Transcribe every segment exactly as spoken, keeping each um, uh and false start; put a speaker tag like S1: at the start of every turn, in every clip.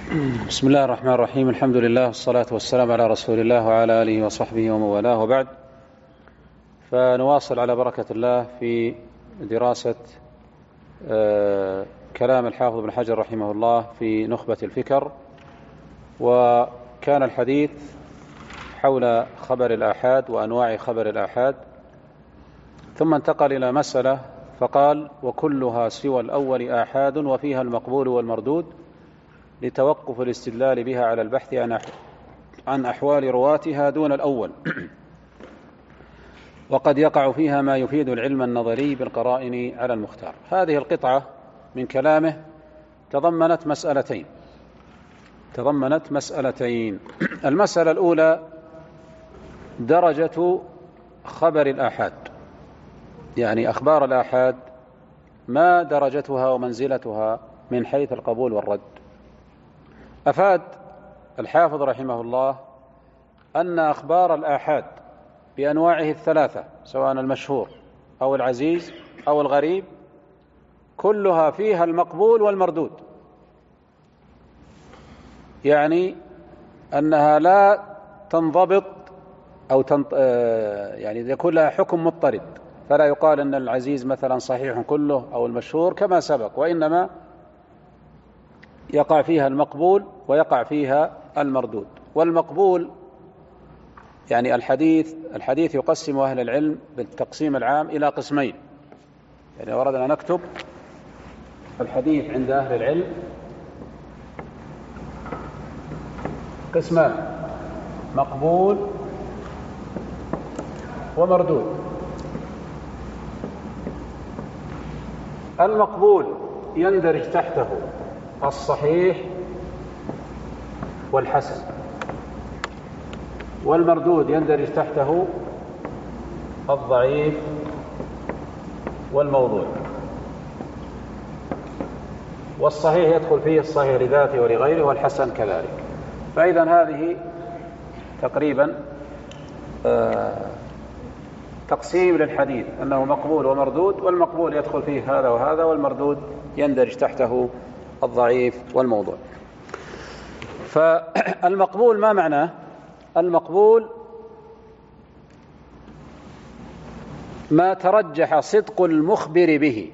S1: بسم الله الرحمن الرحيم. الحمد لله والصلاة والسلام على رسول الله وعلى آله وصحبه ومن والاه، وبعد، فنواصل على بركة الله في دراسة كلام الحافظ بن حجر رحمه الله في نخبة الفكر. وكان الحديث حول خبر الآحاد وأنواع خبر الآحاد، ثم انتقل إلى مسألة فقال: وكلها سوى الأول آحاد وفيها المقبول والمردود، لتوقف الاستدلال بها على البحث عن أحوال رواتها دون الأول، وقد يقع فيها ما يفيد العلم النظري بالقرائن على المختار. هذه القطعة من كلامه تضمنت مسألتين تضمنت مسألتين المسألة الأولى درجة خبر الآحاد، يعني أخبار الآحاد ما درجتها ومنزلتها من حيث القبول والرد. أفاد الحافظ رحمه الله أن أخبار الآحاد بأنواعه الثلاثة، سواء المشهور أو العزيز أو الغريب، كلها فيها المقبول والمردود، يعني أنها لا تنضبط أو تنط... يعني يكون لها حكم مضطرد، فلا يقال أن العزيز مثلا صحيح كله أو المشهور كما سبق، وإنما يقع فيها المقبول ويقع فيها المردود. والمقبول يعني الحديث الحديث يقسم أهل العلم بالتقسيم العام إلى قسمين، يعني أردنا نكتب الحديث عند أهل العلم قسمان: مقبول ومردود. المقبول يندرج تحته الصحيح والحسن، والمردود يندرج تحته الضعيف والموضوع، والصحيح يدخل فيه الصحيح لذاته ولغيره، والحسن كذلك. فإذا هذه تقريبا تقسيم للحديث أنه مقبول ومردود، والمقبول يدخل فيه هذا وهذا، والمردود يندرج تحته الضعيف والموضوع. فالمقبول ما معناه؟ المقبول ما ترجح صدق المخبر به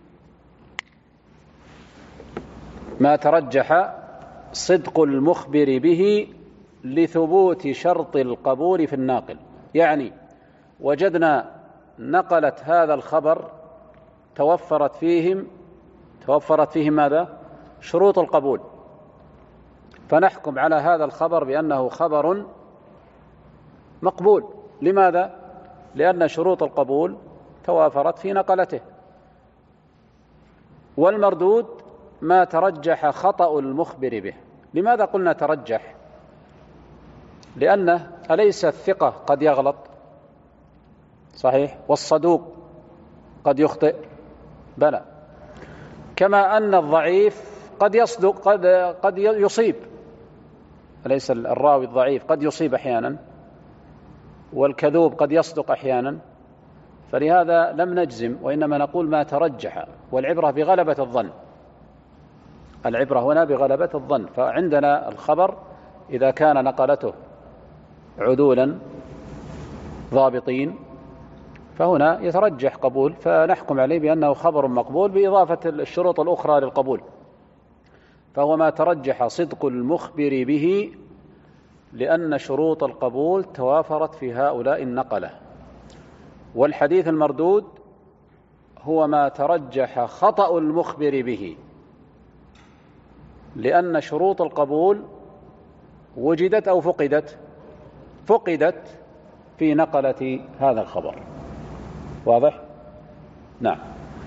S1: ما ترجح صدق المخبر به لثبوت شرط القبول في الناقل. يعني وجدنا نقلة هذا الخبر توفرت فيهم توفرت فيهم ماذا؟ شروط القبول، فنحكم على هذا الخبر بأنه خبر مقبول. لماذا؟ لأن شروط القبول توافرت في نقلته. والمردود ما ترجح خطأ المخبر به. لماذا قلنا ترجح؟ لأنه أليس الثقة قد يغلط؟ صحيح. والصدوق قد يخطئ؟ بلى. كما أن الضعيف قد يصدق قد, قد يصيب، أليس الراوي الضعيف قد يصيب أحيانا، والكذوب قد يصدق أحيانا. فلهذا لم نجزم، وإنما نقول ما ترجح، والعبرة بغلبة الظن. العبرة هنا بغلبة الظن. فعندنا الخبر إذا كان نقلته عدولا ضابطين فهنا يترجح قبول، فنحكم عليه بأنه خبر مقبول بإضافة الشروط الأخرى للقبول. فهو ما ترجح صدق المخبر به لأن شروط القبول توافرت في هؤلاء النقلة. والحديث المردود هو ما ترجح خطأ المخبر به لأن شروط القبول وجدت أو فقدت فقدت في نقلة هذا الخبر. واضح؟ نعم.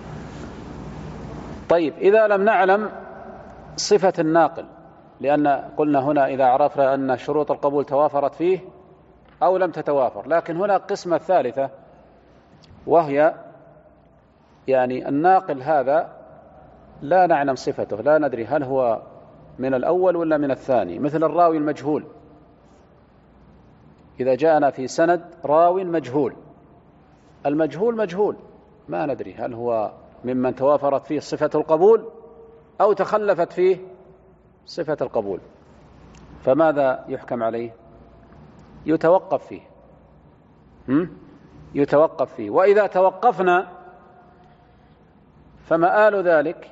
S1: طيب، إذا لم نعلم صفة الناقل، لأن قلنا هنا إذا عرفنا أن شروط القبول توافرت فيه أو لم تتوافر، لكن هنا القسمة الثالثة وهي يعني الناقل هذا لا نعلم صفته، لا ندري هل هو من الأول ولا من الثاني، مثل الراوي المجهول. إذا جاءنا في سند راوي مجهول، المجهول مجهول، ما ندري هل هو ممن توافرت فيه صفة القبول أو تخلفت فيه صفة القبول، فماذا يحكم عليه؟ يتوقف فيه هم؟ يتوقف فيه. وإذا توقفنا فمآل ذلك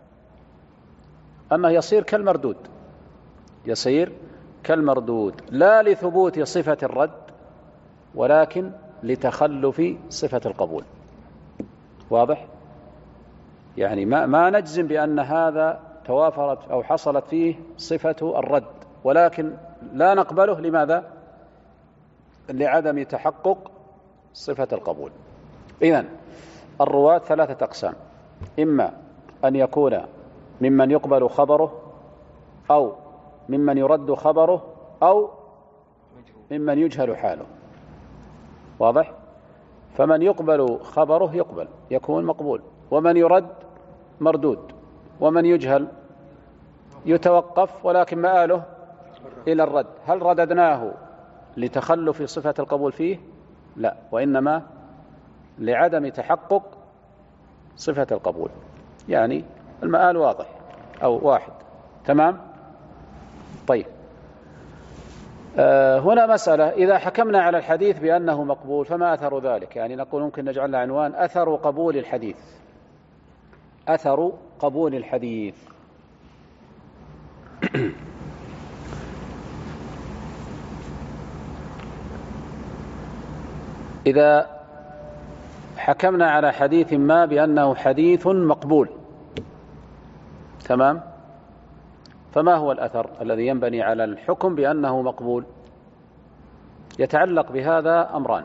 S1: أنه يصير كالمردود، يصير كالمردود لا لثبوت صفة الرد ولكن لتخلف صفة القبول. واضح؟ يعني ما, ما نجزم بأن هذا توافرت أو حصلت فيه صفة الرد، ولكن لا نقبله. لماذا؟ لعدم تحقق صفة القبول. إذن الرواة ثلاثة أقسام: إما أن يكون ممن يقبل خبره، أو ممن يرد خبره، أو ممن يجهل حاله. واضح؟ فمن يقبل خبره يقبل، يكون مقبول، ومن يرد مردود، ومن يجهل يتوقف ولكن مآله إلى الرد. هل رددناه لتخلف صفة القبول فيه؟ لا، وإنما لعدم تحقق صفة القبول. يعني المآل واضح أو واحد. تمام؟ طيب، آه هنا مسألة: إذا حكمنا على الحديث بأنه مقبول فما أثر ذلك؟ يعني نقول ممكن نجعل له عنوان: أثر قبول الحديث. أثر قبول الحديث. إذا حكمنا على حديث ما بأنه حديث مقبول، تمام، فما هو الأثر الذي ينبني على الحكم بأنه مقبول؟ يتعلق بهذا أمران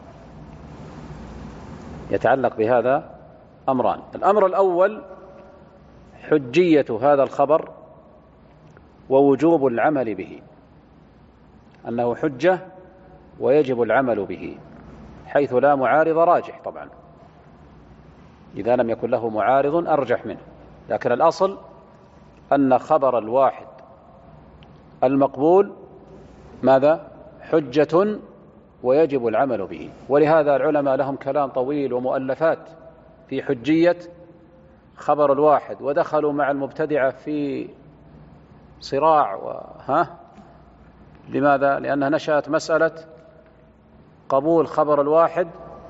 S1: يتعلق بهذا أمران الأمر الأول حجية هذا الخبر ووجوب العمل به، أنه حجة ويجب العمل به، حيث لا معارض راجح. طبعا إذا لم يكن له معارض أرجح منه، لكن الأصل أن خبر الواحد المقبول ماذا؟ حجة ويجب العمل به. ولهذا العلماء لهم كلام طويل ومؤلفات في حجية خبر الواحد، ودخلوا مع المبتدعة في صراع وها لماذا؟ لأنها نشأت مسألة قبول خبر الواحد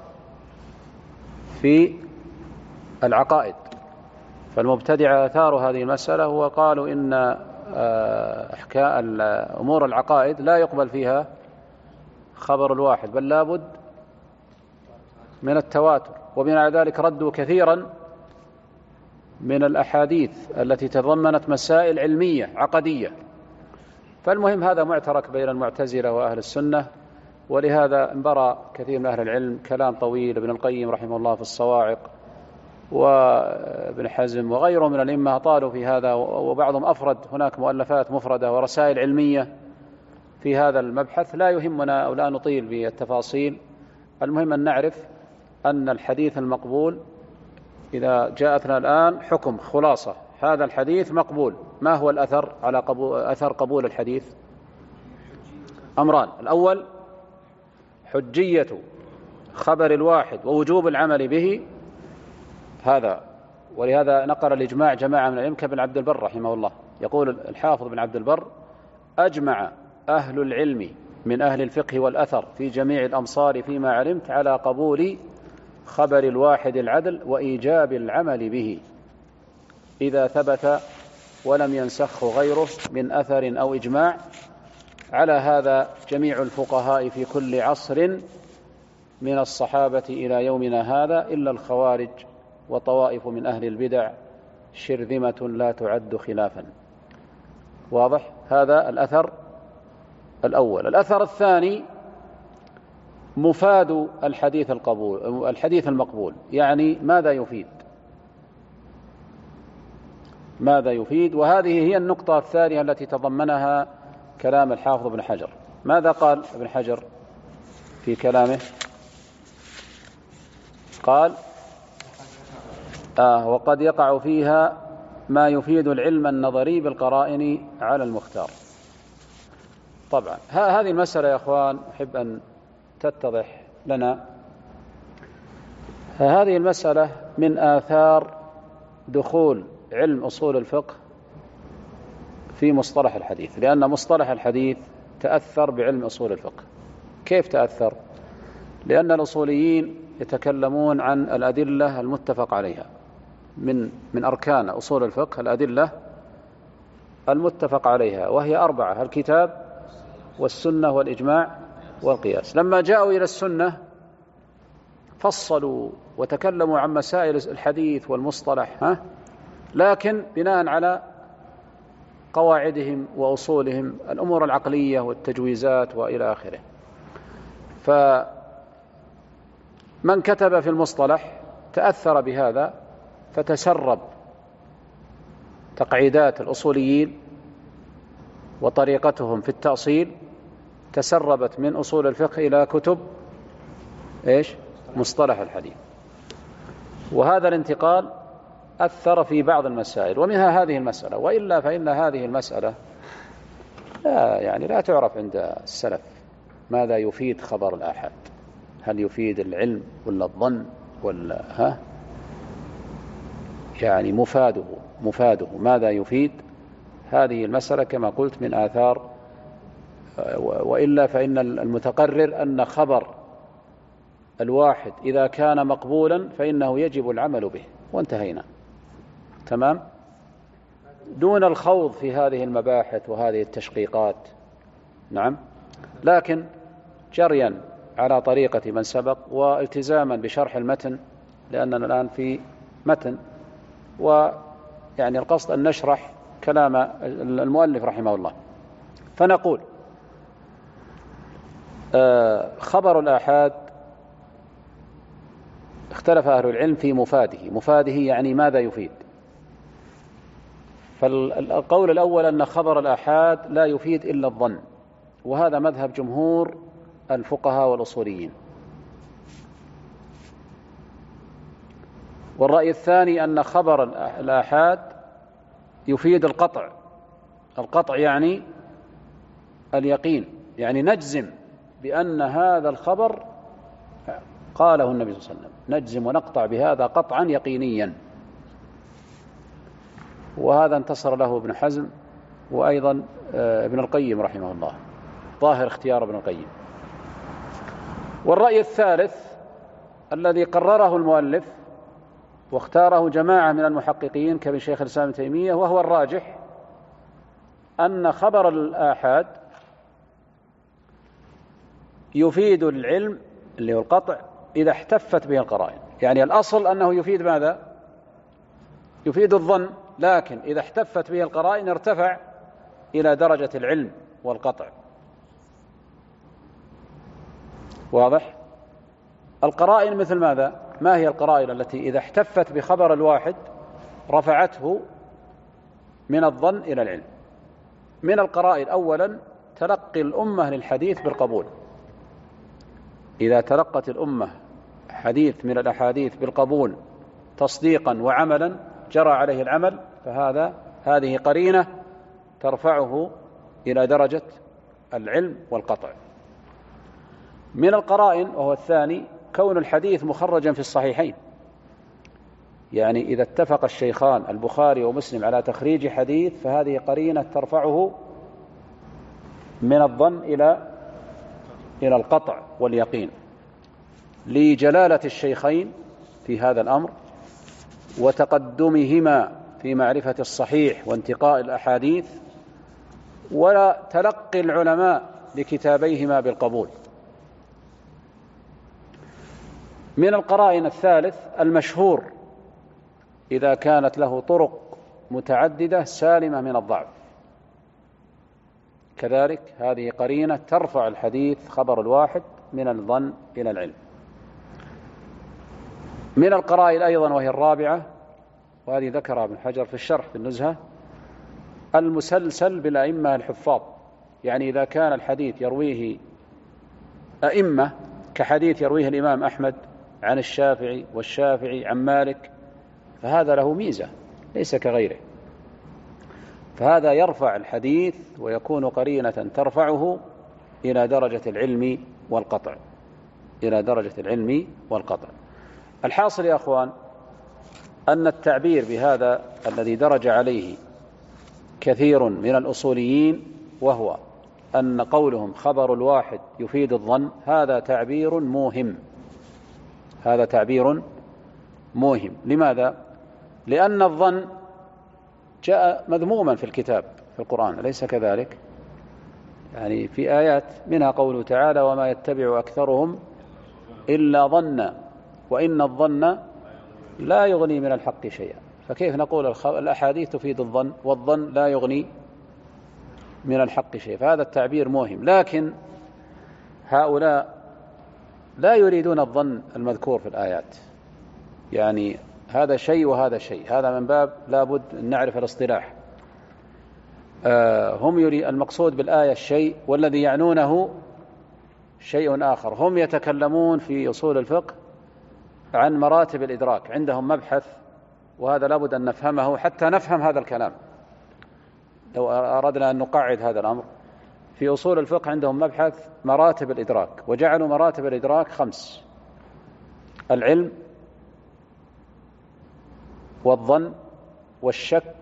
S1: في العقائد، فالمبتدعة أثاروا هذه المسألة وقالوا إن أحكام أمور العقائد لا يقبل فيها خبر الواحد، بل لابد من التواتر. وبناء على ذلك ردوا كثيرا من الأحاديث التي تضمنت مسائل علمية عقدية. فالمهم هذا معترك بين المعتزلة وأهل السنة، ولهذا انبرى كثير من أهل العلم كلام طويل، ابن القيم رحمه الله في الصواعق، وابن حزم وغيره من الأئمة طالوا في هذا، وبعضهم أفرد هناك مؤلفات مفردة ورسائل علمية في هذا المبحث. لا يهمنا أو لا نطيل بالتفاصيل، المهم أن نعرف أن الحديث المقبول إذا جاءتنا الآن حكم خلاصة: هذا الحديث مقبول. ما هو الأثر على قبول أثر قبول الحديث؟ أمران: الأول حجية خبر الواحد ووجوب العمل به، هذا ولهذا نقل الإجماع جماعة من العلم كابن عبد البر رحمه الله. يقول الحافظ بن عبد البر: أجمع أهل العلم من أهل الفقه والأثر في جميع الأمصار فيما علمت على قبول خبر الواحد العدل وإيجاب العمل به إذا ثبت ولم ينسخه غيره من أثر أو إجماع. على هذا جميع الفقهاء في كل عصر من الصحابة إلى يومنا هذا، إلا الخوارج وطوائف من أهل البدع شرذمة لا تعد خلافا. واضح؟ هذا الأثر الأول. الأثر الثاني مفاد الحديث القبول الحديث المقبول، يعني ماذا يفيد؟ ماذا يفيد؟ وهذه هي النقطة الثانية التي تضمنها كلام الحافظ ابن حجر. ماذا قال ابن حجر في كلامه؟ قال: آه وقد يقع فيها ما يفيد العلم النظري بالقرائن على المختار. طبعا هذه المسألة يا أخوان أحب أن تتضح لنا. هذه المسألة من آثار دخول علم أصول الفقه في مصطلح الحديث، لأن مصطلح الحديث تأثر بعلم أصول الفقه. كيف تأثر؟ لأن الأصوليين يتكلمون عن الأدلة المتفق عليها من من أركان أصول الفقه، الأدلة المتفق عليها، وهي أربعة: الكتاب والسنة والإجماع والقياس. لما جاءوا إلى السنة فصلوا وتكلموا عن مسائل الحديث والمصطلح، ها؟ لكن بناء على قواعدهم وأصولهم، الأمور العقلية والتجويزات وإلى آخره. فمن كتب في المصطلح تأثر بهذا فتسرب تقعيدات الأصوليين وطريقتهم في التأصيل، تسربت من أصول الفقه إلى كتب إيش؟ مصطلح الحديث. وهذا الانتقال أثر في بعض المسائل، ومنها هذه المسألة. وإلا فإن هذه المسألة لا يعني لا تعرف عند السلف ماذا يفيد خبر الآحاد، هل يفيد العلم ولا الظن ولا ها يعني مفاده مفاده ماذا يفيد؟ هذه المسألة كما قلت من آثار. وإلا فإن المتقرر أن خبر الواحد إذا كان مقبولا فإنه يجب العمل به، وانتهينا. تمام؟ دون الخوض في هذه المباحث وهذه التشقيقات. نعم، لكن جريا على طريقة من سبق والتزاما بشرح المتن، لأننا الآن في متن، ويعني القصد أن نشرح كلام المؤلف رحمه الله. فنقول خبر الآحاد اختلف أهل العلم في مفاده. مفاده يعني ماذا يفيد؟ فالقول الأول أن خبر الآحاد لا يفيد إلا الظن، وهذا مذهب جمهور الفقهاء والأصوليين. والرأي الثاني أن خبر الآحاد يفيد القطع. القطع يعني اليقين، يعني نجزم بأن هذا الخبر قاله النبي صلى الله عليه وسلم، نجزم ونقطع بهذا قطعا يقينيا. وهذا انتصر له ابن حزم وأيضا ابن القيم رحمه الله، ظاهر اختيار ابن القيم. والرأي الثالث الذي قرره المؤلف واختاره جماعة من المحققين كابن شيخ الإسلام ابن تيمية، وهو الراجح، أن خبر الآحاد يفيد العلم اللي هو القطع إذا احتفت به القرائن. يعني الأصل أنه يفيد ماذا؟ يفيد الظن، لكن إذا احتفت به القرائن ارتفع إلى درجة العلم والقطع. واضح؟ القرائن مثل ماذا؟ ما هي القرائن التي إذا احتفت بخبر الواحد رفعته من الظن إلى العلم؟ من القرائن أولا تلقي الأمة للحديث بالقبول. إذا تلقت الأمة حديث من الأحاديث بالقبول تصديقا وعملا جرى عليه العمل، فهذا هذه قرينة ترفعه إلى درجة العلم والقطع. من القرائن وهو الثاني كون الحديث مخرجا في الصحيحين، يعني إذا اتفق الشيخان البخاري ومسلم على تخريج حديث فهذه قرينة ترفعه من الظن إلى إلى القطع واليقين، لجلالة الشيخين في هذا الأمر وتقدمهما في معرفة الصحيح وانتقاء الأحاديث، ولا تلقي العلماء لكتابيهما بالقبول. من القرائن الثالث المشهور إذا كانت له طرق متعددة سالمة من الضعف، كذلك هذه قرينة ترفع الحديث خبر الواحد من الظن إلى العلم. من القرائن أيضا وهي الرابعة، وهذه ذكرها ابن حجر في الشرح في النزهة، المسلسل بالأئمة الحفاظ. يعني إذا كان الحديث يرويه أئمة كحديث يرويه الإمام أحمد عن الشافعي والشافعي عن مالك، فهذا له ميزة ليس كغيره، فهذا يرفع الحديث ويكون قرينة ترفعه إلى درجة العلم والقطع، إلى درجة العلم والقطع. الحاصل يا أخوان أن التعبير بهذا الذي درج عليه كثير من الأصوليين، وهو أن قولهم خبر الواحد يفيد الظن هذا تعبير موهم. هذا تعبير موهم. لماذا؟ لأن الظن جاء مذموما في الكتاب في القرآن، أليس كذلك؟ يعني في آيات منها قوله تعالى وما يتبع أكثرهم إلا ظنا وإن الظن لا يغني من الحق شيئا. فكيف نقول الأحاديث تفيد الظن والظن لا يغني من الحق شيئا؟ فهذا التعبير موهم. لكن هؤلاء لا يريدون الظن المذكور في الآيات، يعني هذا شيء وهذا شيء، هذا من باب لابد أن نعرف الاصطلاح. آه هم يريد المقصود بالآية الشيء، والذي يعنونه شيء آخر. هم يتكلمون في أصول الفقه عن مراتب الإدراك، عندهم مبحث، وهذا لابد أن نفهمه حتى نفهم هذا الكلام. لو أردنا أن نقعد هذا الأمر في أصول الفقه عندهم مبحث مراتب الإدراك، وجعلوا مراتب الإدراك خمس: العلم والظن والشك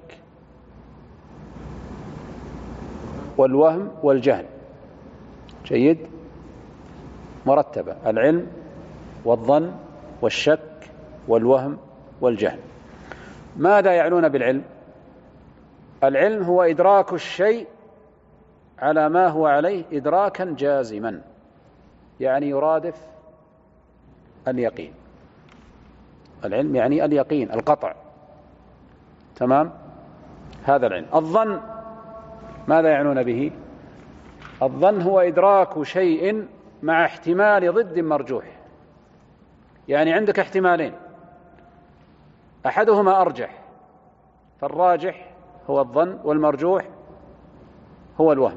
S1: والوهم والجهل. جيد، مرتبة: العلم والظن والشك والوهم والجهل. ماذا يعنون بالعلم؟ العلم هو إدراك الشيء على ما هو عليه إدراكا جازما، يعني يرادف اليقين. العلم يعني اليقين، القطع، تمام؟ هذا العلم. الظن ماذا يعنون به؟ الظن هو إدراك شيء مع احتمال ضد مرجوح، يعني عندك احتمالين أحدهما أرجح، فالراجح هو الظن والمرجوح هو الوهم.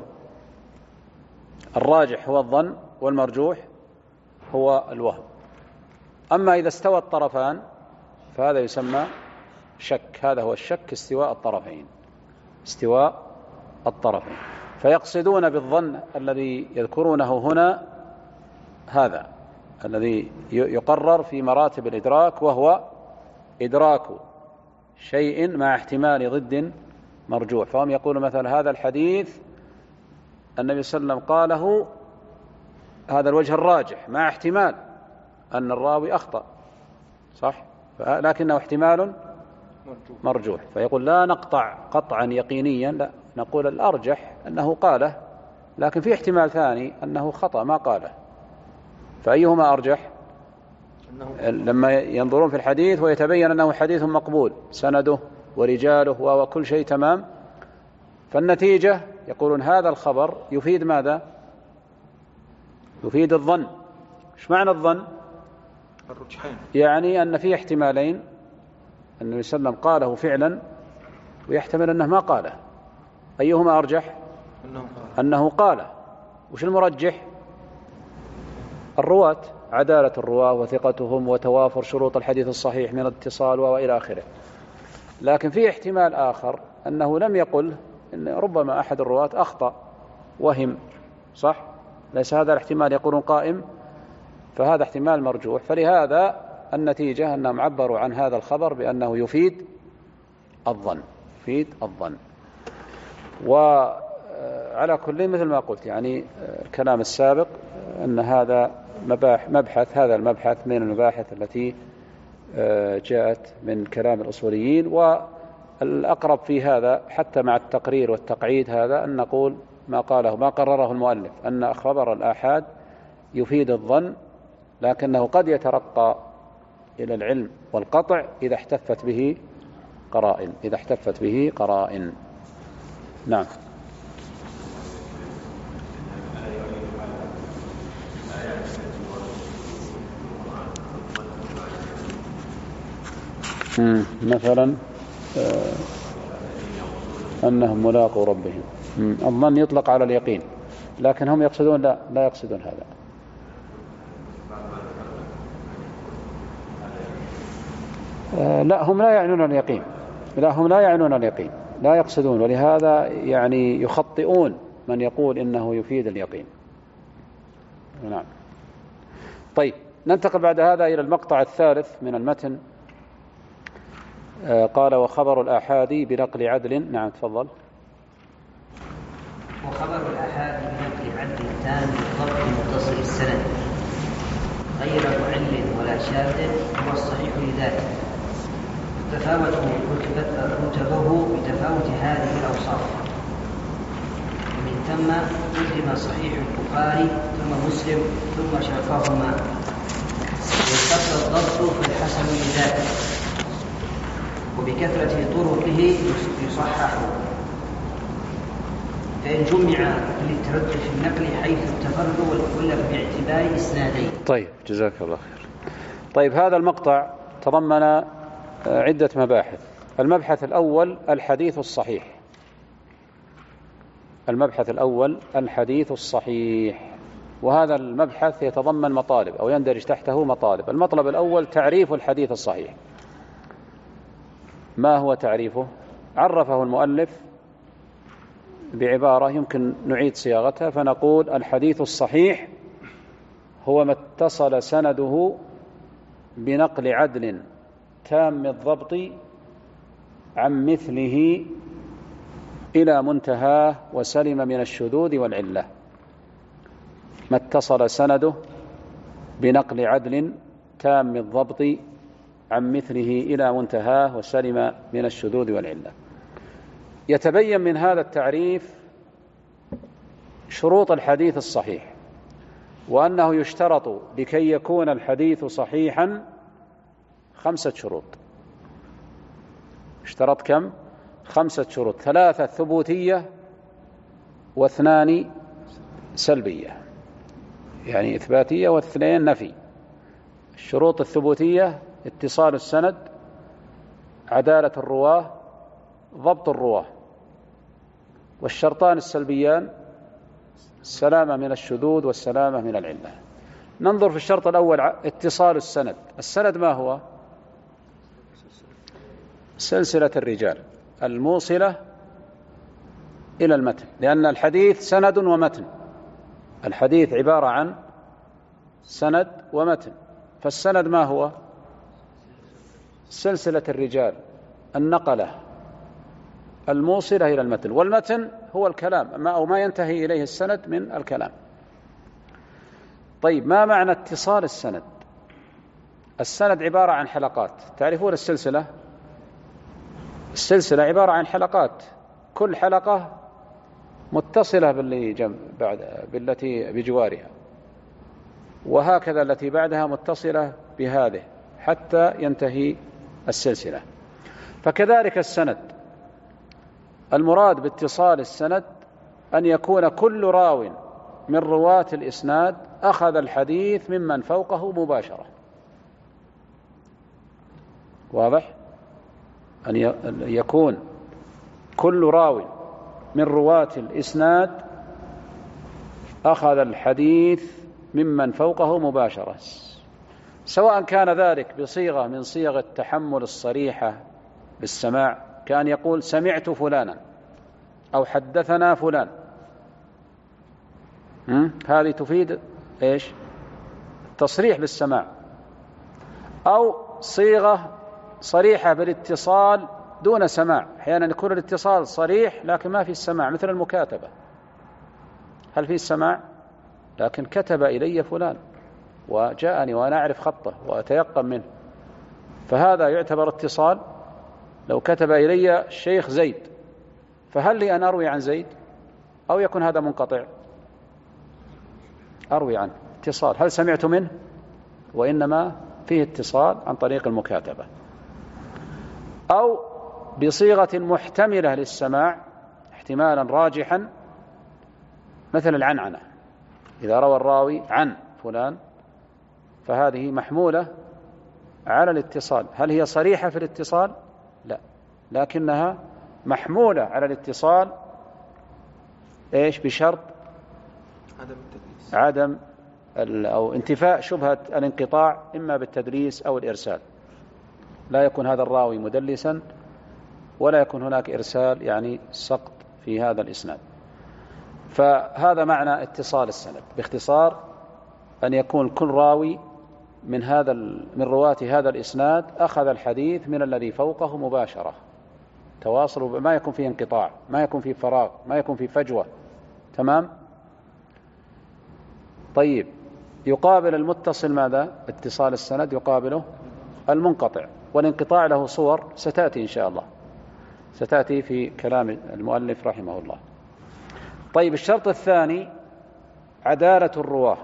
S1: الراجح هو الظن والمرجوح هو الوهم. أما إذا استوى الطرفان فهذا يسمى شك. هذا هو الشك، استواء الطرفين، استواء الطرفين. فيقصدون بالظن الذي يذكرونه هنا هذا الذي يقرر في مراتب الإدراك، وهو إدراك شيء مع احتمال ضد مرجوح. فهم يقولون مثلا هذا الحديث النبي صلى الله عليه وسلم قاله هذا الوجه الراجح مع احتمال أن الراوي أخطأ، صح؟ لكنه احتمال مرجوح، فيقول لا نقطع قطعا يقينيا، لا، نقول الأرجح أنه قاله، لكن في احتمال ثاني أنه خطأ ما قاله. فأيهما أرجح؟ لما ينظرون في الحديث ويتبين أنه حديث مقبول، سنده ورجاله وكل شيء تمام، فالنتيجة يقولون هذا الخبر يفيد ماذا؟ يفيد الظن. ايش معنى الظن؟
S2: الرجحين،
S1: يعني أن فيه احتمالين، النبي صلى الله عليه وسلم قاله فعلا ويحتمل أنه ما قاله. أيهما أرجح؟ أنه قاله. وش المرجح؟ الرواة، عدالة الرواة وثقتهم وتوافر شروط الحديث الصحيح من الاتصال وإلى آخره. لكن في احتمال آخر أنه لم يقل، إن ربما أحد الرواة أخطأ وهم، صح؟ ليس هذا الاحتمال يقولون قائم، فهذا احتمال مرجوح. فلهذا النتيجة أنهم عبروا عن هذا الخبر بأنه يفيد الظن، يفيد الظن. وعلى كل مثل ما قلت، يعني الكلام السابق أن هذا مبحث، هذا المبحث من المباحث التي جاءت من كلام الأصوليين. والأقرب في هذا حتى مع التقرير والتقعيد هذا أن نقول ما قاله ما قرره المؤلف، أن خبر الآحاد يفيد الظن، لكنه قد يترقى إلى العلم والقطع إذا احتفت به قرائن، إذا احتفت به قرائن. نعم. مثلا أنهم ملاقوا ربهم، الظن يطلق على اليقين، لكن هم يقصدون لا لا يقصدون هذا. لا، هم لا يعنون اليقين، لا هم لا يعنون اليقين، لا يقصدون، ولهذا يعني يخطئون من يقول إنه يفيد اليقين. نعم. طيب، ننتقل بعد هذا إلى المقطع الثالث من المتن. قال وخبر الآحاد بنقل عدل. نعم تفضل.
S3: وخبر الآحاد بنقل عدل تام بالضبط متصل السند غير معل ولا شاذ هو الصحيح لذاته، تفاوت رتبه بتفاوت هذه الأوصاف، ومن ثم قدم صحيح البخاري ثم مسلم ثم شرطهما، وانتقل الضبط فالحسن لذاته، وبكثرة طرقه يصحح، فإن جمع للتردد في النقل حيث التفرد والكل باعتبار إسنادين.
S1: طيب جزاك الله خير. طيب هذا المقطع تضمن عدة مباحث. المبحث الأول الحديث الصحيح. المبحث الأول الحديث الصحيح، وهذا المبحث يتضمن مطالب أو يندرج تحته مطالب. المطلب الأول تعريف الحديث الصحيح. ما هو تعريفه؟ عرفه المؤلف بعبارة يمكن نعيد صياغتها فنقول: الحديث الصحيح هو ما اتصل سنده بنقل عدل تام الضبط عن مثله إلى منتهاه وسلم من الشذوذ والعلة. ما اتصل سنده بنقل عدل تام الضبط عن مثله إلى منتهاه وسلم من الشذوذ والعلة. يتبين من هذا التعريف شروط الحديث الصحيح، وأنه يشترط لكي يكون الحديث صحيحا خمسة شروط. اشترط كم؟ خمسة شروط: ثلاثة ثبوتية واثنان سلبية، يعني إثباتية واثنين نفي. الشروط الثبوتية: اتصال السند، عدالة الرواه، ضبط الرواه. والشرطان السلبيان: السلامة من الشذوذ والسلامة من العلة. ننظر في الشرط الأول: اتصال السند. السند ما هو؟ سلسلة الرجال الموصلة إلى المتن، لأن الحديث سند ومتن. الحديث عبارة عن سند ومتن، فالسند ما هو؟ سلسلة الرجال النقلة الموصلة إلى المتن، والمتن هو الكلام أو ما ينتهي إليه السند من الكلام. طيب، ما معنى اتصال السند؟ السند عبارة عن حلقات. تعرفون السلسلة؟ السلسلة عبارة عن حلقات، كل حلقة متصلة باللي جنب بعد بالتي بجوارها، وهكذا التي بعدها متصلة بهذه حتى ينتهي السلسلة. فكذلك السند، المراد باتصال السند أن يكون كل راو من رواة الإسناد أخذ الحديث ممن فوقه مباشرة. واضح؟ أن يكون كل راو من رواة الإسناد أخذ الحديث ممن فوقه مباشرة، سواء كان ذلك بصيغة من صيغ التحمل الصريحة بالسماع، كان يقول: سمعت فلانا أو حدثنا فلان. هذه تفيد إيش؟ تصريح بالسماع. أو صيغة صريحة بالاتصال دون سماع، أحيانا يكون الاتصال صريح لكن ما في السماع، مثل المكاتبة. هل في السماع؟ لكن كتب إلي فلان وجاءني وأنا أعرف خطه وأتيقن منه، فهذا يعتبر اتصال. لو كتب إلي الشيخ زيد، فهل لي أن أروي عن زيد أو يكون هذا منقطع؟ أروي عنه، اتصال. هل سمعت منه؟ وإنما فيه اتصال عن طريق المكاتبة. أو بصيغة محتملة للسماع احتمالا راجحا، مثل العنعنة. إذا روى الراوي عن فلان فهذه محمولة على الاتصال. هل هي صريحة في الاتصال؟ لا، لكنها محمولة على الاتصال. إيش؟ بشرط
S2: عدم التدليس،
S1: عدم أو انتفاء شبهة الانقطاع، إما بالتدليس أو الإرسال. لا يكون هذا الراوي مدلسا ولا يكون هناك إرسال، يعني سقط في هذا الإسناد. فهذا معنى اتصال السند باختصار: أن يكون كل راوي من هذا من رواة هذا الإسناد أخذ الحديث من الذي فوقه مباشرة، تواصل، ما يكون فيه انقطاع، ما يكون فيه فراغ، ما يكون فيه فجوة تمام. طيب، يقابل المتصل ماذا؟ اتصال السند يقابله المنقطع، والانقطاع له صور ستأتي إن شاء الله، ستأتي في كلام المؤلف رحمه الله. طيب، الشرط الثاني عدالة الرواه،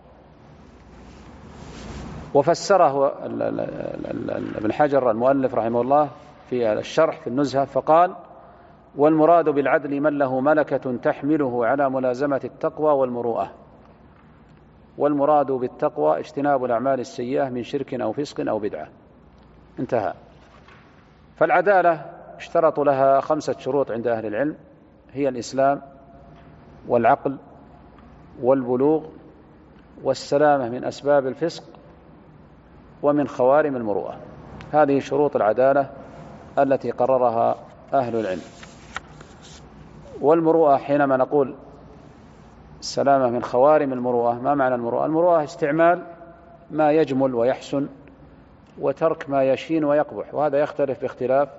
S1: وفسره ابن حجر المؤلف رحمه الله في الشرح في النزهة فقال: والمراد بالعدل من له ملكة تحمله على ملازمة التقوى والمروءة، والمراد بالتقوى اجتناب الأعمال السيئة من شرك أو فسق أو بدعة. انتهى. فالعدالة اشترطوا لها خمسة شروط عند أهل العلم، هي الإسلام والعقل والبلوغ والسلامة من أسباب الفسق ومن خوارم المروءة. هذه شروط العدالة التي قررها أهل العلم. والمروءة حينما نقول السلامة من خوارم المروءة، ما معنى المروءة؟ المروءة استعمال ما يجمل ويحسن وترك ما يشين ويقبح، وهذا يختلف باختلاف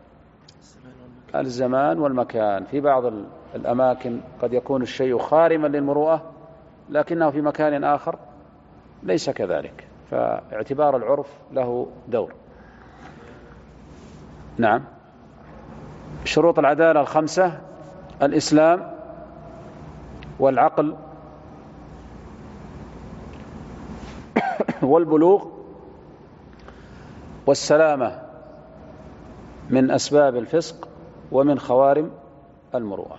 S1: الزمان والمكان. في بعض الأماكن قد يكون الشيء خارما للمروءة، لكنه في مكان آخر ليس كذلك، فاعتبار العرف له دور. نعم. شروط العدالة الخمسة: الإسلام والعقل والبلوغ والسلامة من أسباب الفسق ومن خوارم المروءة.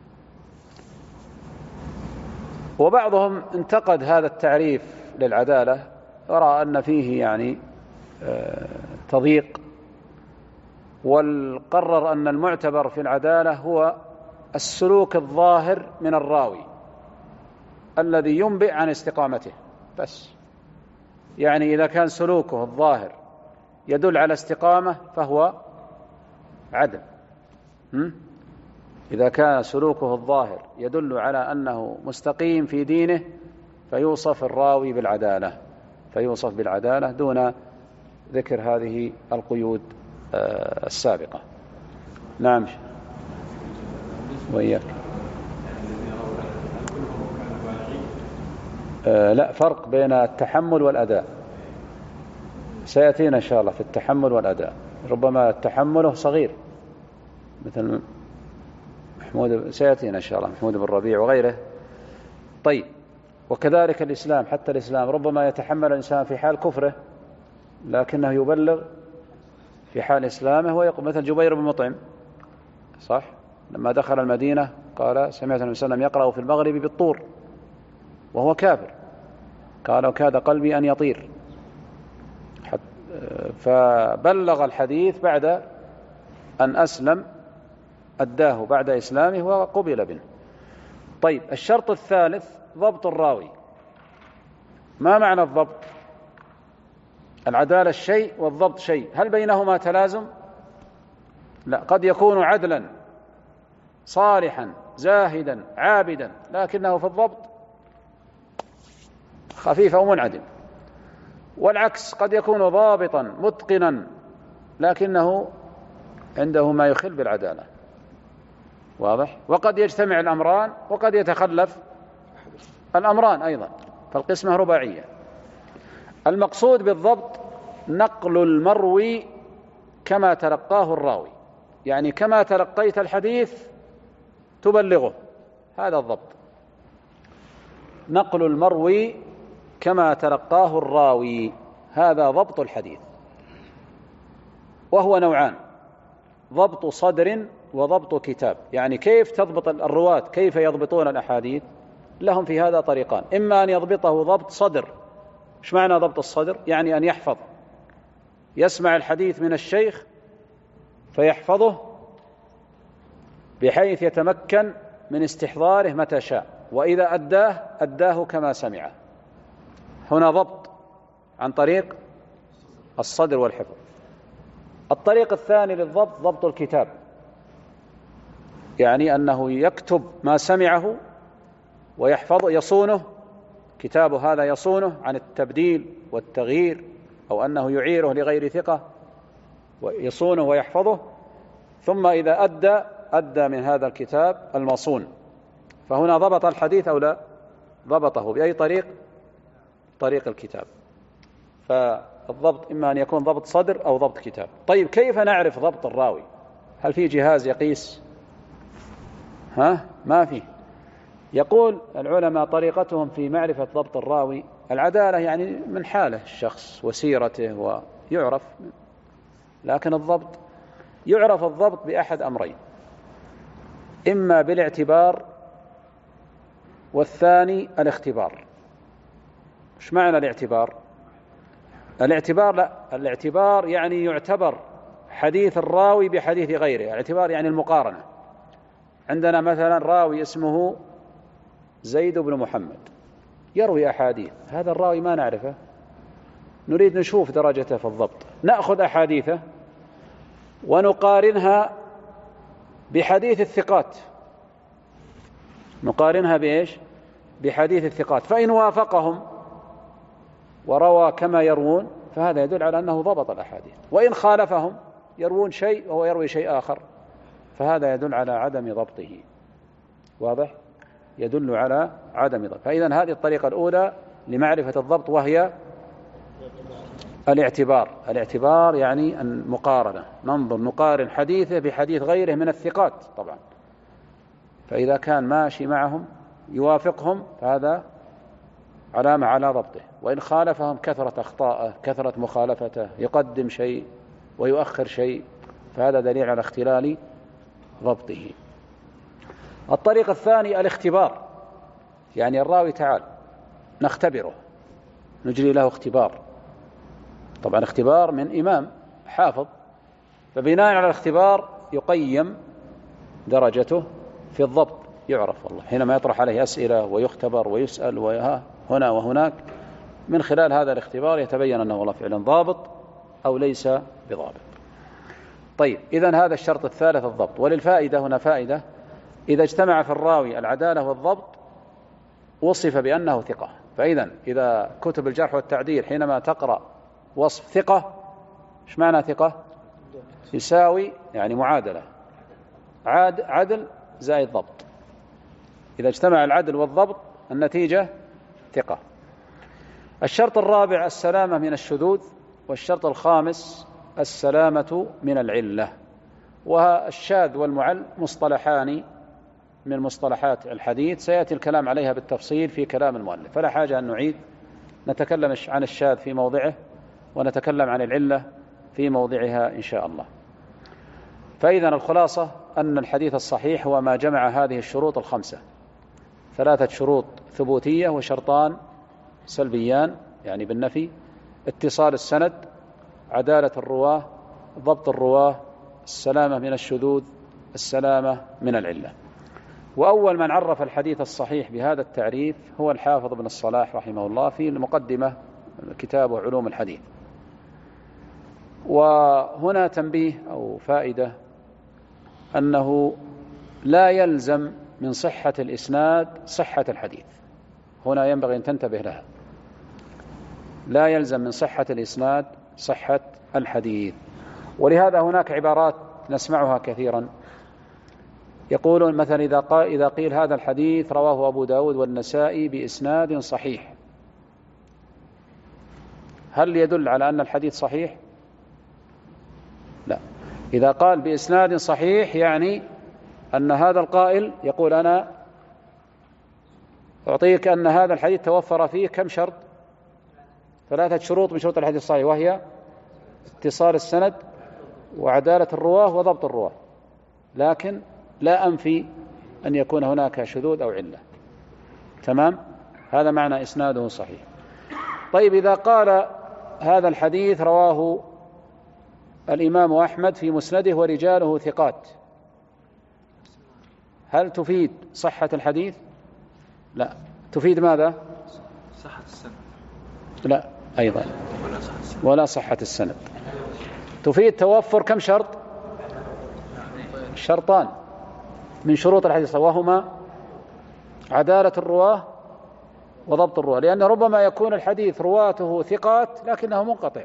S1: وبعضهم انتقد هذا التعريف للعدالة، ورأى أن فيه يعني تضييق، والقرر أن المعتبر في العدالة هو السلوك الظاهر من الراوي الذي ينبئ عن استقامته بس. يعني إذا كان سلوكه الظاهر يدل على استقامة فهو عدل. إذا كان سلوكه الظاهر يدل على أنه مستقيم في دينه فيوصف الراوي بالعدالة، فيوصف بالعدالة دون ذكر هذه القيود السابقة. نعم. وإياك. آه لا فرق بين التحمل والأداء، سيأتينا إن شاء الله في التحمل والأداء. ربما تحمله صغير مثل محمود، سيأتينا إن شاء الله محمود بن ربيع وغيره. طيب، وكذلك الإسلام، حتى الإسلام ربما يتحمل الإنسان في حال كفره لكنه يبلغ في حال إسلامه ويقول، مثل جبير بن مطعم، صح؟ لما دخل المدينة قال: سمعت النبي صلى الله عليه وسلم يقرأ في المغرب بالطور وهو كافر، قال: وكاد قلبي أن يطير. فبلغ الحديث بعد أن أسلم، أداه بعد إسلامه وقبل به. طيب، الشرط الثالث ضبط الراوي. ما معنى الضبط؟ العدالة شيء والضبط شيء، هل بينهما تلازم؟ لا، قد يكون عدلا صالحا زاهدا عابدا لكنه في الضبط خفيف أو منعدم، والعكس قد يكون ضابطا متقنا لكنه عنده ما يخل بالعدالة. واضح؟ وقد يجتمع الأمران وقد يتخلف الأمران أيضا، فالقسمة رباعية. المقصود بالضبط نقل المروي كما تلقاه الراوي، يعني كما تلقيت الحديث تبلغه، هذا الضبط. نقل المروي كما تلقاه الراوي، هذا ضبط الحديث، وهو نوعان: ضبط صدر وضبط كتاب. يعني كيف تضبط الرواة، كيف يضبطون الأحاديث؟ لهم في هذا طريقان: إما أن يضبطه ضبط صدر. إيش معنى ضبط الصدر؟ يعني أن يحفظ، يسمع الحديث من الشيخ فيحفظه بحيث يتمكن من استحضاره متى شاء، وإذا أداه أداه كما سمعه. هنا ضبط عن طريق الصدر والحفظ. الطريق الثاني للضبط ضبط الكتاب، يعني أنه يكتب ما سمعه ويحفظه، يصونه، كتابه هذا يصونه عن التبديل والتغيير، أو أنه يعيره لغير ثقة، ويصونه ويحفظه، ثم إذا أدى أدى من هذا الكتاب المصون فهنا ضبط الحديث أو لا؟ ضبطه بأي طريق؟ طريق الكتاب. فالضبط إما أن يكون ضبط صدر أو ضبط كتاب. طيب كيف نعرف ضبط الراوي؟ هل في جهاز يقيس؟ ها؟ ما فيه. يقول العلماء طريقتهم في معرفة ضبط الراوي العدالة، يعني من حاله الشخص وسيرته ويعرف، لكن الضبط يعرف الضبط بأحد أمرين: إما بالاعتبار، والثاني الاختبار. إيش معنى الاعتبار؟ الاعتبار لا الاعتبار يعني يعتبر حديث الراوي بحديث غيره. الاعتبار يعني المقارنة. عندنا مثلا راوي اسمه زيد بن محمد يروي أحاديث، هذا الراوي ما نعرفه، نريد نشوف درجته في الضبط، نأخذ أحاديثه ونقارنها بحديث الثقات. نقارنها بإيش؟ بحديث الثقات، فإن وافقهم وروى كما يروون فهذا يدل على أنه ضبط الأحاديث، وإن خالفهم يروون شيء وهو يروي شيء آخر فهذا يدل على عدم ضبطه. واضح؟ يدل على عدم ضبط. فإذن هذه الطريقة الأولى لمعرفة الضبط، وهي الاعتبار. الاعتبار يعني المقارنة، ننظر نقارن حديثه بحديث غيره من الثقات طبعا، فإذا كان ماشي معهم يوافقهم فهذا علامة على ضبطه، وإن خالفهم كثرة أخطاءه، كثرة مخالفته، يقدم شيء ويؤخر شيء، فهذا دليل على اختلال ضبطه. الطريق الثاني الاختبار، يعني الراوي تعال نختبره، نجري له اختبار. طبعا اختبار من إمام حافظ، فبناء على الاختبار يقيم درجته في الضبط، يعرف والله حينما يطرح عليه أسئلة ويختبر ويسأل وها هنا وهناك، من خلال هذا الاختبار يتبين أنه والله فعلا ضابط أو ليس بضابط. طيب إذن هذا الشرط الثالث الضبط. وللفائدة هنا فائدة: إذا اجتمع في الراوي العدالة والضبط وصف بأنه ثقة. فإذا إذا كتب الجرح والتعديل حينما تقرأ وصف ثقة، إيش معنى ثقة؟ يساوي يعني معادلة عاد عدل زائد ضبط. إذا اجتمع العدل والضبط النتيجة ثقة. الشرط الرابع السلامة من الشذوذ، والشرط الخامس السلامة من العلة. والشاذ والمعل مصطلحان من مصطلحات الحديث، سيأتي الكلام عليها بالتفصيل في كلام المؤلف، فلا حاجة أن نعيد. نتكلم عن الشاذ في موضعه ونتكلم عن العلة في موضعها إن شاء الله. فإذا الخلاصة أن الحديث الصحيح هو ما جمع هذه الشروط الخمسة: ثلاثة شروط ثبوتية وشرطان سلبيان يعني بالنفي، اتصال السند، عدالة الرواه، ضبط الرواه، السلامة من الشذوذ، السلامة من العلة. وأول من عرف الحديث الصحيح بهذا التعريف هو الحافظ بن الصلاح رحمه الله في المقدمة كتابه علوم الحديث. وهنا تنبيه أو فائدة: أنه لا يلزم من صحة الإسناد صحة الحديث. هنا ينبغي أن تنتبه لها، لا يلزم من صحة الإسناد صحة الحديث. ولهذا هناك عبارات نسمعها كثيرا، يقولون مثلا إذا قال إذا قيل هذا الحديث رواه أبو داود والنسائي بإسناد صحيح، هل يدل على أن الحديث صحيح؟ لا. إذا قال بإسناد صحيح يعني أن هذا القائل يقول أنا أعطيك أن هذا الحديث توفر فيه كم شرط؟ ثلاثة شروط من شروط الحديث الصحيح، وهي اتصال السند وعدالة الرواه وضبط الرواه، لكن لا أنفي أن يكون هناك شذوذ أو علة. تمام؟ هذا معنى إسناده صحيح. طيب إذا قال هذا الحديث رواه الإمام أحمد في مسنده ورجاله ثقات، هل تفيد صحة الحديث؟ لا. تفيد ماذا؟
S2: صحة السند.
S1: لا أيضا، ولا صحة السند. تفيد توفر كم شرط؟ شرطان من شروط الحديث، وهما عدالة الرواه وضبط الرواه، لأن ربما يكون الحديث رواته ثقات لكنه منقطع،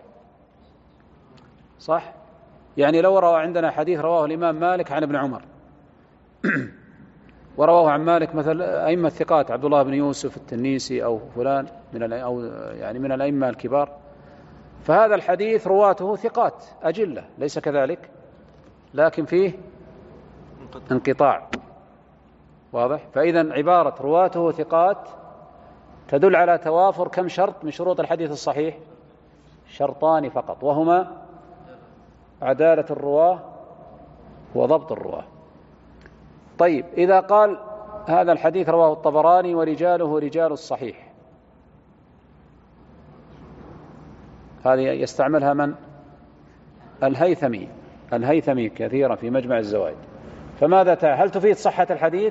S1: صح؟ يعني لو روى عندنا حديث رواه الإمام مالك عن ابن عمر ورواه عن مالك مثل أئمة الثقات عبد الله بن يوسف التنيسي أو فلان من أو يعني من الأئمة الكبار، فهذا الحديث رواته ثقات أجلة ليس كذلك، لكن فيه انقطاع واضح. فإذا عبارة رواته ثقات تدل على توافر كم شرط من شروط الحديث الصحيح؟ شرطان فقط، وهما عدالة الرواه وضبط الرواه. طيب إذا قال هذا الحديث رواه الطبراني ورجاله رجال الصحيح، هذه يستعملها من؟ الهيثمي الهيثمي كثيرا في مجمع الزوائد. فماذا تعالى؟ هل تفيد صحة الحديث؟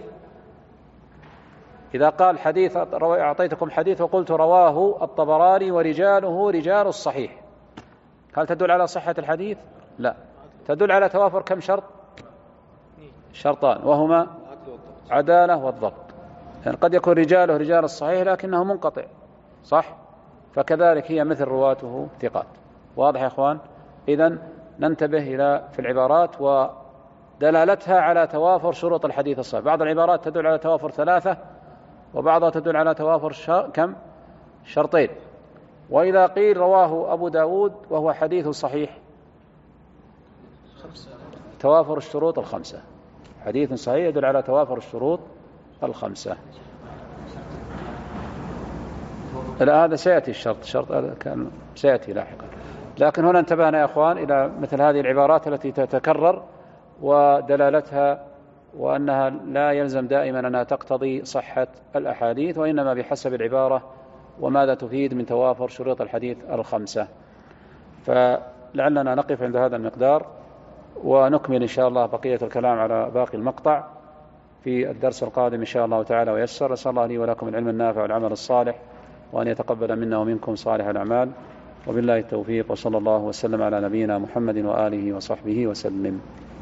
S1: إذا قال حديث أعطيتكم حديث وقلت رواه الطبراني ورجاله رجال الصحيح، هل تدل على صحة الحديث؟ لا، تدل على توافر كم شرط؟ شرطان، وهما عدالة والضبط. يعني قد يكون رجاله رجال الصحيح لكنه منقطع، صح؟ فكذلك هي مثل رواته ثقات. واضح يا إخوان؟ إذن ننتبه إلى في العبارات ودلالتها على توافر شروط الحديث الصحيح. بعض العبارات تدل على توافر ثلاثة، وبعضها تدل على توافر شر... كم؟ شرطين. وإذا قيل رواه أبو داود وهو حديث صحيح، توافر الشروط الخمسة، حديث صحيح يدل على توافر الشروط الخمسة. لا، هذا سيأتي الشرط، الشرط هذا كان سيأتي لاحقا. لكن هنا انتبهنا يا أخوان إلى مثل هذه العبارات التي تتكرر ودلالتها، وأنها لا يلزم دائما أنها تقتضي صحة الأحاديث، وإنما بحسب العبارة وماذا تفيد من توافر شروط الحديث الخمسة. فلعلنا نقف عند هذا المقدار، ونكمل إن شاء الله بقية الكلام على باقي المقطع في الدرس القادم إن شاء الله تعالى ويسر. أسأل الله لي ولكم العلم النافع والعمل الصالح، وأن يتقبل منا ومنكم صالح الأعمال، وبالله التوفيق، وصلى الله وسلم على نبينا محمد وآله وصحبه وسلم.